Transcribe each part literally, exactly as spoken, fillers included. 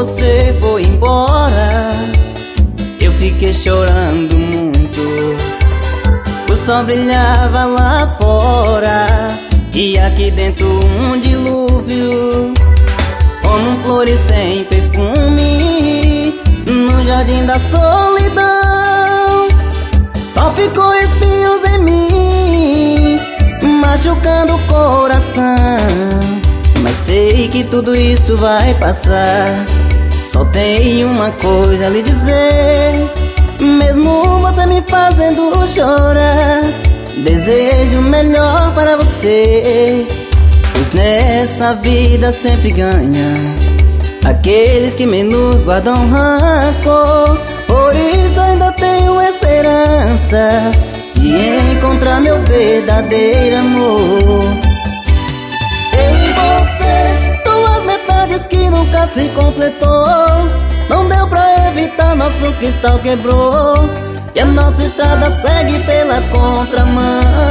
você foi embora, eu fiquei chorando muito. O sol brilhava lá fora e aqui dentro um dilúvio, como flores sem perfume no jardim da solidão. Só ficou espinhos em mim, machucando o coração. Mas sei que tudo isso vai passar. Só tenho uma coisa a lhe dizer, mesmo você me fazendo chorar, desejo o melhor para você. Pois nessa vida sempre ganha aqueles que menos guardam rancor. Por isso ainda tenho esperança de encontrar meu verdadeiro amor. Eu e você, duas metades que nunca se completou. Não deu pra evitar, nosso cristal quebrou e a nossa estrada segue pela contramão.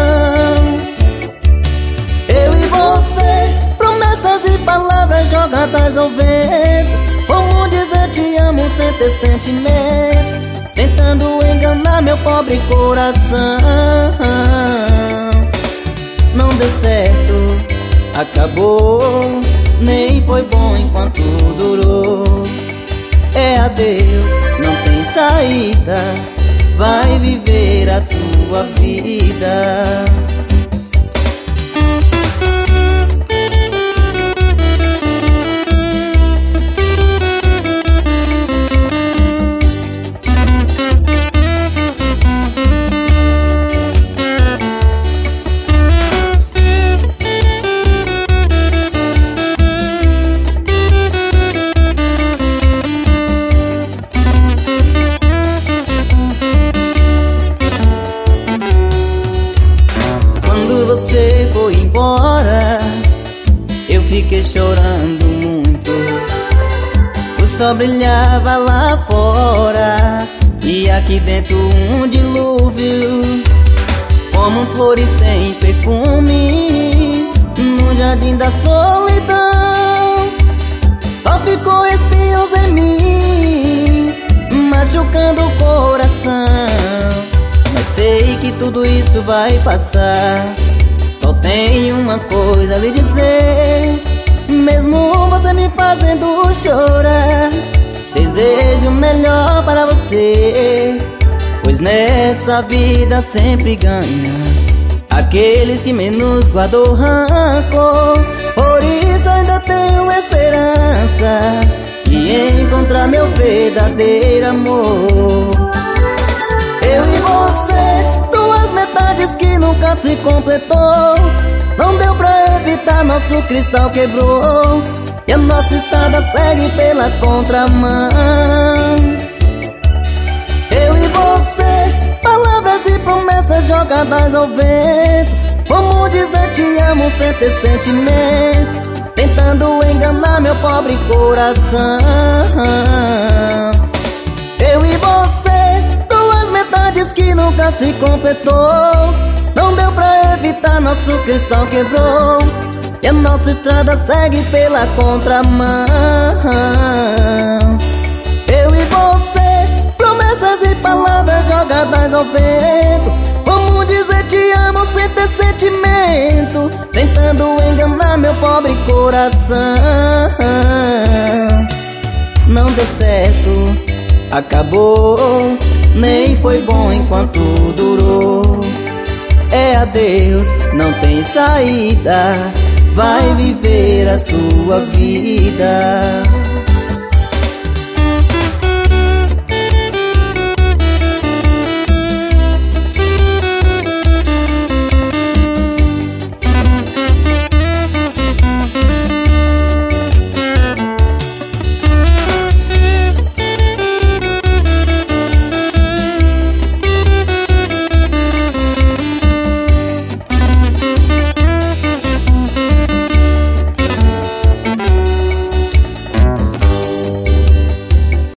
Eu e você, promessas e palavras jogadas ao vento. Como dizer te amo sem ter sentimento, tentando enganar meu pobre coração. Não deu certo, acabou, nem foi bom enquanto durou. É adeus, não tem saída, vai viver a sua vida. Você foi embora, eu fiquei chorando muito. O sol brilhava lá fora e aqui dentro um dilúvio, como flores sem perfume no jardim da solidão. Só ficou espinhos em mim, machucando o coração. Mas sei que tudo isso vai passar. Só tenho uma coisa a lhe dizer, mesmo você me fazendo chorar, desejo o melhor para você. Pois nessa vida sempre ganha aqueles que menos guardam rancor. Por isso ainda tenho esperança de encontrar meu verdadeiro amor. Eu e você, duas metades que nunca se completou. Não deu pra evitar, nosso cristal quebrou e a nossa estrada segue pela contramão. Eu e você, palavras e promessas jogadas ao vento. Como dizer te amo sem ter sentimento, tentando enganar meu pobre coração. Eu e você, duas metades que nunca se completou. Não deu pra evitar, nosso cristal quebrou e a nossa estrada segue pela contramão. Eu e você, promessas e palavras jogadas ao vento. Como dizer te amo sem ter sentimento, tentando enganar meu pobre coração. Não deu certo, acabou, nem foi bom enquanto durou. É adeus, não tem saída, vai viver a sua vida.